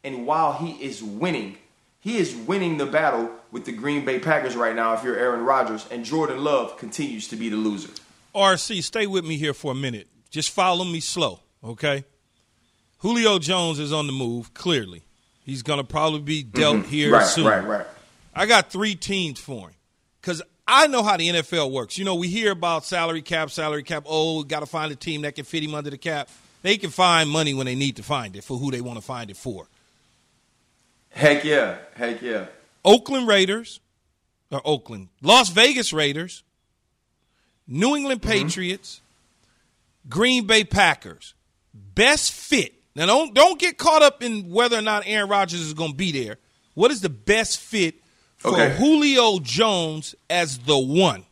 And while he is winning, he is winning the battle with the Green Bay Packers right now if you're Aaron Rodgers, and Jordan Love continues to be the loser. R C, stay with me here for a minute. Just follow me slow, okay? Julio Jones is on the move, clearly. He's going to probably be dealt mm-hmm. here right, soon. Right, right, I got three teams for him because I know how the N F L works. You know, we hear about salary cap, salary cap. Oh, got to find a team that can fit him under the cap. They can find money when they need to find it for who they want to find it for. Heck yeah. Heck yeah. Oakland Raiders, or Oakland, Las Vegas Raiders, New England Patriots, mm-hmm. Green Bay Packers. Best fit. Now, don't don't get caught up in whether or not Aaron Rodgers is going to be there. What is the best fit for okay. Julio Jones as the one?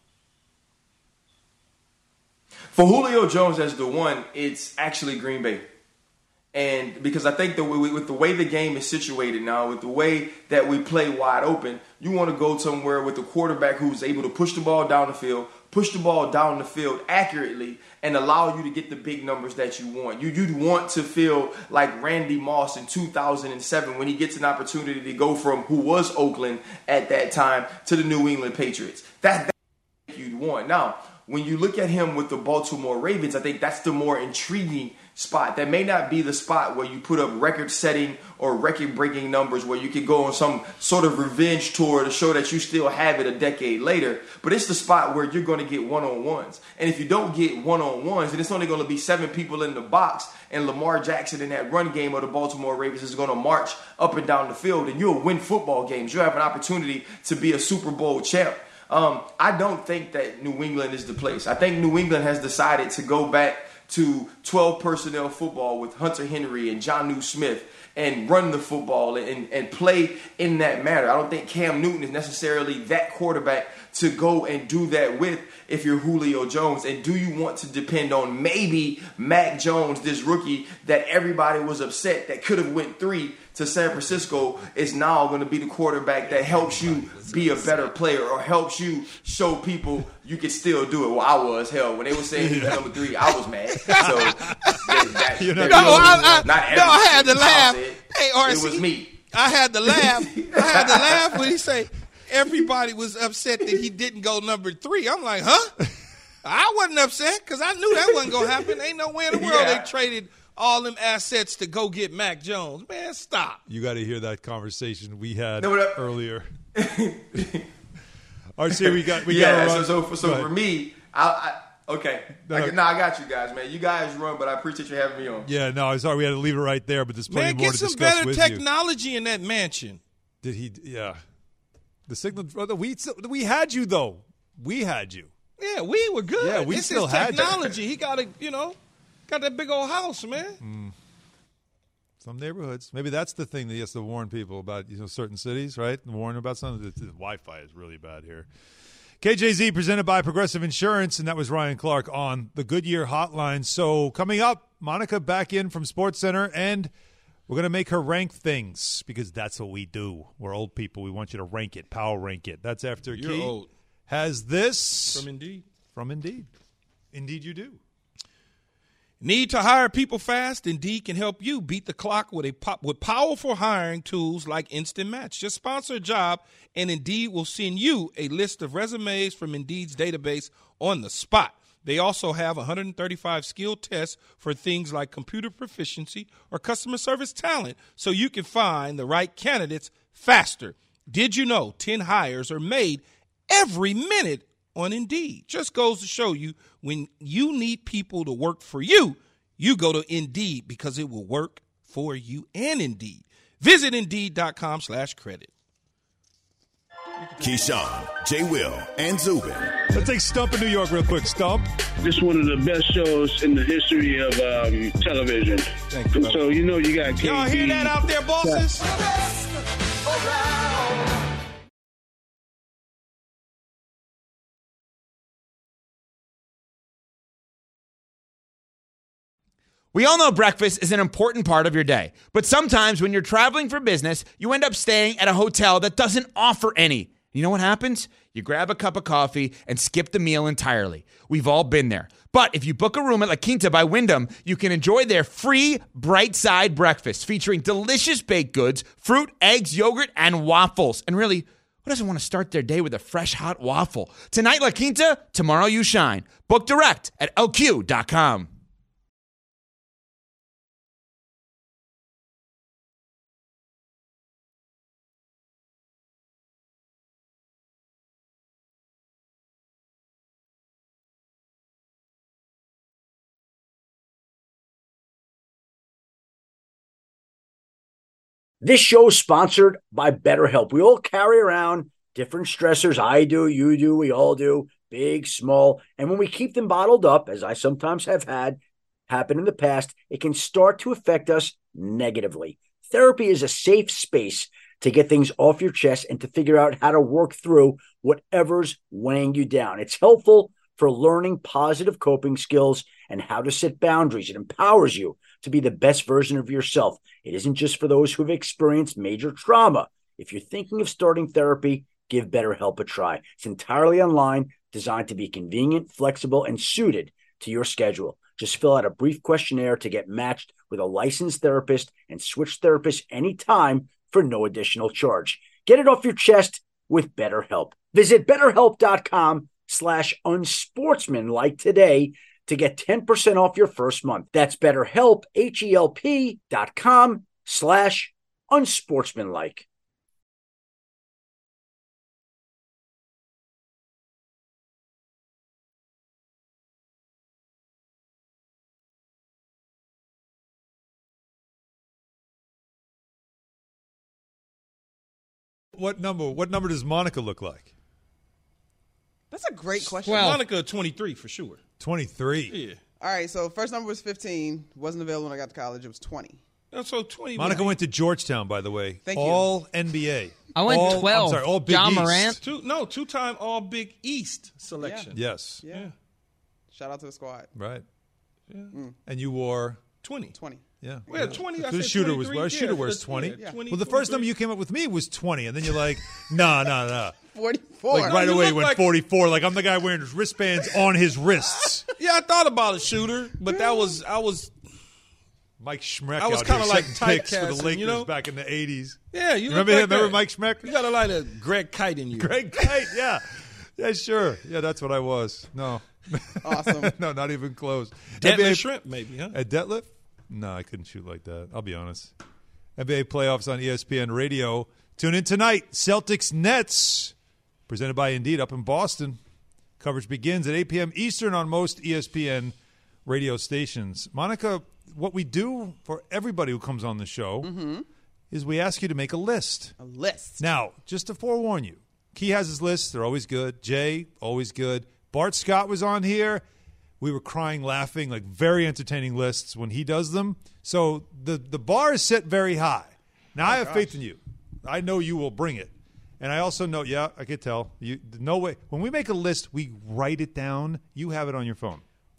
For Julio Jones as the one, it's actually Green Bay. And because I think that with the way the game is situated now, with the way that we play wide open, you want to go somewhere with a quarterback who's able to push the ball down the field, push the ball down the field accurately, and allow you to get the big numbers that you want. You, you'd want to feel like Randy Moss in two thousand seven when he gets an opportunity to go from who was Oakland at that time to the New England Patriots. That, that's what you'd want. Now, when you look at him with the Baltimore Ravens, I think that's the more intriguing spot. That may not be the spot where you put up record-setting or record-breaking numbers where you can go on some sort of revenge tour to show that you still have it a decade later, but it's the spot where you're going to get one-on-ones. And if you don't get one-on-ones, then it's only going to be seven people in the box, and Lamar Jackson in that run game of the Baltimore Ravens is going to march up and down the field, and you'll win football games. You'll have an opportunity to be a Super Bowl champ. Um, I don't think that New England is the place. I think New England has decided to go back to twelve personnel football with Hunter Henry and Jonnu Smith and run the football and, and play in that manner. I don't think Cam Newton is necessarily that quarterback to go and do that with if you're Julio Jones. And do you want to depend on maybe Mac Jones, this rookie that everybody was upset that could have went three to San Francisco, is now going to be the quarterback that helps you be a better player or helps you show people you can still do it. Well, I was. Hell, when they were saying he was number three, I was mad. So, that, you know, that, no, I, I, not no, I had to laugh. Said, hey, R C, it was me. I had to laugh. I had to laugh when he say everybody was upset that he didn't go number three. I'm like, huh? I wasn't upset because I knew that wasn't going to happen. Ain't no way in the world Yeah. they traded all them assets to go get Mac Jones. Man, stop. You got to hear that conversation we had No, but, uh, earlier. R C, we got we yeah, got so, so, for, so for me, I, I okay. No, I, no. no, I got you guys, man. You guys run, but I appreciate you having me on. Yeah, no, I'm sorry we had to leave it right there, but there's plenty Man, more get to some discuss better with technology in that mansion. you. Did he? Yeah, the signal. We we had you though. We had you. Yeah, we were good. Yeah, we it's still his had you. technology. He got a, you know, got that big old house, man. Mm. Some neighborhoods. Maybe that's the thing that he has to warn people about, you know, certain cities, right? Warn about something. The, the Wi-Fi is really bad here. K J Z presented by Progressive Insurance, and that was Ryan Clark on the Goodyear Hotline. So coming up, Monica back in from SportsCenter, and we're going to make her rank things because that's what we do. We're old people. We want you to rank it, power rank it. That's after You're Key old. has this. From Indeed. From Indeed. Indeed you do. Need to hire people fast? Indeed can help you beat the clock with a pop, with powerful hiring tools like Instant Match. Just sponsor a job, and Indeed will send you a list of resumes from Indeed's database on the spot. They also have one hundred thirty-five skill tests for things like computer proficiency or customer service talent, so you can find the right candidates faster. Did you know ten hires are made every minute on Indeed? Just goes to show you, when you need people to work for you, you go to Indeed because it will work for you. And Indeed. Visit Indeed.com slash credit. Keyshawn, J. Will, and Zubin. Let's take Stump in New York real quick. Stump. This is one of the best shows in the history of um, television. Thank you, so, you know, you got K D. Y'all hear that out there, bosses? We all know breakfast is an important part of your day, but sometimes when you're traveling for business, you end up staying at a hotel that doesn't offer any. You know what happens? You grab a cup of coffee and skip the meal entirely. We've all been there. But if you book a room at La Quinta by Wyndham, you can enjoy their free Bright Side breakfast featuring delicious baked goods, fruit, eggs, yogurt, and waffles. And really, who doesn't want to start their day with a fresh, hot waffle? Tonight, La Quinta, tomorrow you shine. Book direct at L Q dot com. This show is sponsored by BetterHelp. We all carry around different stressors. I do, you do, we all do, big, small. And when we keep them bottled up, as I sometimes have had happen in the past, it can start to affect us negatively. Therapy is a safe space to get things off your chest and to figure out how to work through whatever's weighing you down. It's helpful for learning positive coping skills and how to set boundaries. It empowers you to be the best version of yourself. It isn't just for those who have experienced major trauma. If you're thinking of starting therapy, give BetterHelp a try. It's entirely online, designed to be convenient, flexible, and suited to your schedule. Just fill out a brief questionnaire to get matched with a licensed therapist and switch therapists anytime for no additional charge. Get it off your chest with BetterHelp. Visit BetterHelp.com slash unsportsmanlike today to get ten percent off your first month. That's BetterHelp, H-E-L-P dot com slash unsportsmanlike. What number? What number does Monica look like? That's a great question. Well, Monica, twenty-three for sure. twenty-three. Yeah. All right, so first number was fifteen. Wasn't available when I got to college. It was twenty. Oh, so twenty. Monica went to Georgetown, by the way. Thank you. All N B A. I went all, twelve. I'm sorry, all Big John East. Morant. Two, no, two-time All Big East selection. Yes. Yeah. Shout out to the squad. Right. Yeah. Mm. And you wore twenty. twenty. Yeah. Well, twenty. I The said shooter was twenty-three. well, shooter Yeah, wears for the- twenty. yeah, twenty, Well, the first twenty-three. number you came up with me was twenty, and then you're like, nah, nah, nah. forty-four. Like right you away look went like- forty-four. Like I'm the guy wearing his wristbands on his wrists. Yeah, I thought about a shooter, but that was I was. Mike Schmeck I was out kinda here like setting picks for the typecasting, Lakers you know? back in the eighties. Yeah, you look remember like him? Remember that. Mike Schmeck? You got a lot of Greg Kite in you. Greg Kite, yeah. Yeah, sure. Yeah, that's what I was. No. Awesome. No, not even close. Detlef N B A Shrimp, maybe, huh? At Detlef? No, I couldn't shoot like that. I'll be honest. N B A playoffs on E S P N Radio. Tune in tonight. Celtics Nets, presented by Indeed up in Boston. Coverage begins at eight p.m. Eastern on most E S P N radio stations. Monica, what we do for everybody who comes on the show Mm-hmm. is we ask you to make a list. A list. Now, just to forewarn you, Key has his lists. They're always good. Jay, always good. Bart Scott was on here. We were crying, laughing, like very entertaining lists when he does them. So the, the bar is set very high. Now, I have gosh. faith in you. I know you will bring it. And I also know, yeah, I could tell. You, no way. When we make a list, we write it down. You have it on your phone.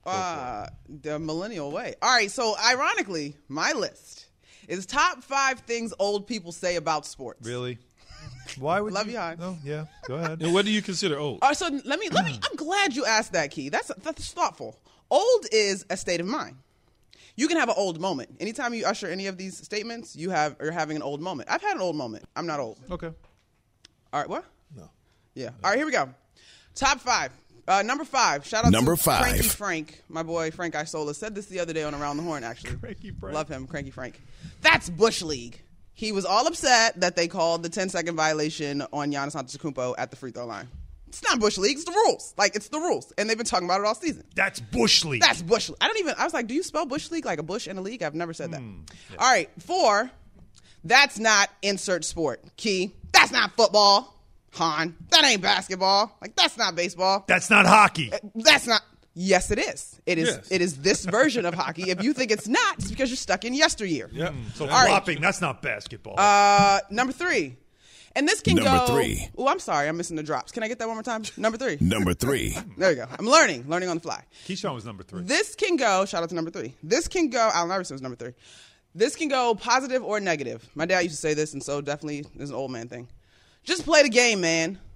Uh, the millennial way. All right, so ironically, my list is top five things old people say about sports. Really? Why would Love you? you, Hines. No, yeah, go ahead. And what do you consider old? All right, so let me let me. I'm glad you asked that, Key. That's that's thoughtful. Old is a state of mind. You can have an old moment. Anytime you usher any of these statements, you have you're having an old moment. I've had an old moment. I'm not old. Okay. All right, what? No. Yeah. All right, here we go. Top five. Uh, number five. Shout out Number to five. Cranky Frank, my boy Frank Isola. Said this the other day on Around the Horn, actually. Cranky Frank. Love him, Cranky Frank. That's Bush League. He was all upset that they called the ten-second violation on Giannis Antetokounmpo at the free throw line. It's not Bush League. It's the rules. Like, it's the rules. And they've been talking about it all season. That's Bush League. That's Bush League. I don't even, I was like, do you spell Bush League like a bush and a league? I've never said that. Mm, yeah. All right, four. That's not insert sport. Key. That's not football. Han. That ain't basketball. Like, that's not baseball. That's not hockey. That's not. Yes, it is. It is. Yes. It is this version of hockey. If you think it's not, it's because you're stuck in yesteryear. Yep. So All right. flopping, that's not basketball. Uh, number three. And this can Number go. three. Oh, I'm sorry. I'm missing the drops. Can I get that one more time? Number three. Number three. There you go. I'm learning. Learning on the fly. Keyshawn was number three. This can go. Shout out to number three. This can go. Allen Iverson was number three. This can go positive or negative. My dad used to say this, and so definitely is an old man thing. Just play the game, man.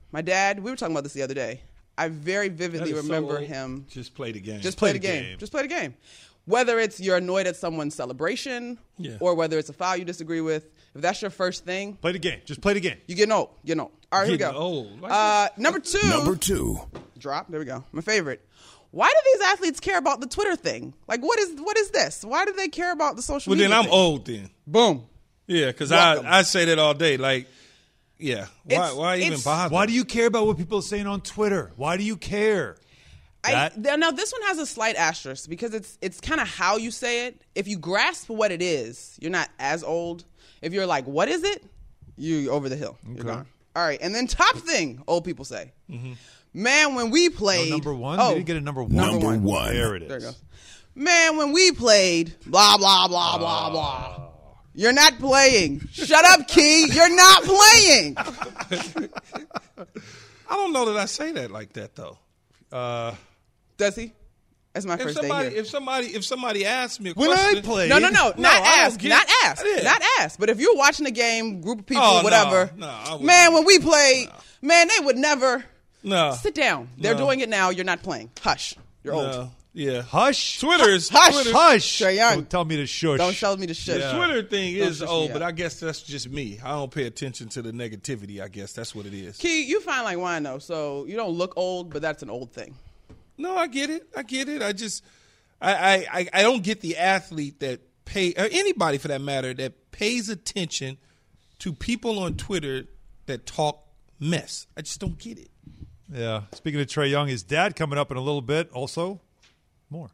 My dad, we were talking about this the other day. I very vividly That is so remember old. him. Just play the game. Just play, the game. game. Just play the game. Whether it's you're annoyed at someone's celebration Yeah. or whether it's a foul you disagree with, if that's your first thing. Play the game. Just play the game. You getting old. You know. All right, here we Getting go. old. Like Uh, number two. Number two. Drop. There we go. My favorite. Why do these athletes care about the Twitter thing? Like, what is what is this? Why do they care about the social Well, media then I'm thing? old then. Boom. Yeah, because I, Welcome. I say that all day. Like, yeah. Why, It's- why even it's- bother? Why do you care about what people are saying on Twitter? Why do you care? I, That- th- now this one has a slight asterisk because it's it's kind of how you say it. If you grasp what it is, you're not as old. If you're like, what is it? You over the hill. You're Okay. gone. All right, and then top thing old people say, man, when we played, No, number one? Oh, We didn't get a number one. Number Number one. There it is. there it goes. Man, when we played, blah blah blah blah blah. You're not playing. Shut up, Key. You're not playing. I don't know that I say that like that though. Uh, Does he? That's my If first somebody, day here. if somebody, if somebody asks me a When I question, played- No, no, no, No, not I don't ask, get- not ask, Yeah. not ask. But if you're watching a game, group of people, Oh, no, whatever, no, I wouldn't. man, when we played, man, they would never no, sit down. They're No. doing it now. You're not playing. Hush. You're old. no, yeah. hush. Twitter's Hush. Twitter, Hush. Trae Young. Don't tell me to shush. Don't tell me to shush. The Twitter thing Don't is shush me old, up. but I guess that's just me. I don't pay attention to the negativity. I guess that's what it is. Key, you fine like wine though, so you don't look old, but that's an old thing. No, I get it. I get it. I just, I, I, I, I don't get the athlete that pay, or anybody for that matter, that pays attention to people on Twitter that talk mess. I just don't get it. Yeah. Speaking of Trae Young, his dad coming up in a little bit. Also, more.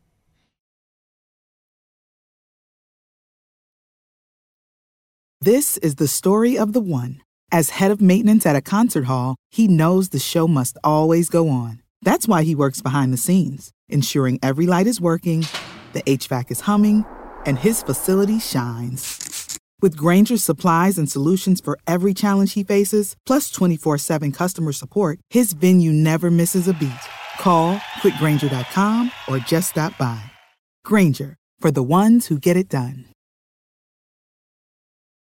This is the story of the one. As head of maintenance at a concert hall, he knows the show must always go on. That's why he works behind the scenes, ensuring every light is working, the H V A C is humming, and his facility shines. With Grainger's supplies and solutions for every challenge he faces, plus twenty-four seven customer support, his venue never misses a beat. Call quick grainger dot com or just stop by. Grainger, for the ones who get it done.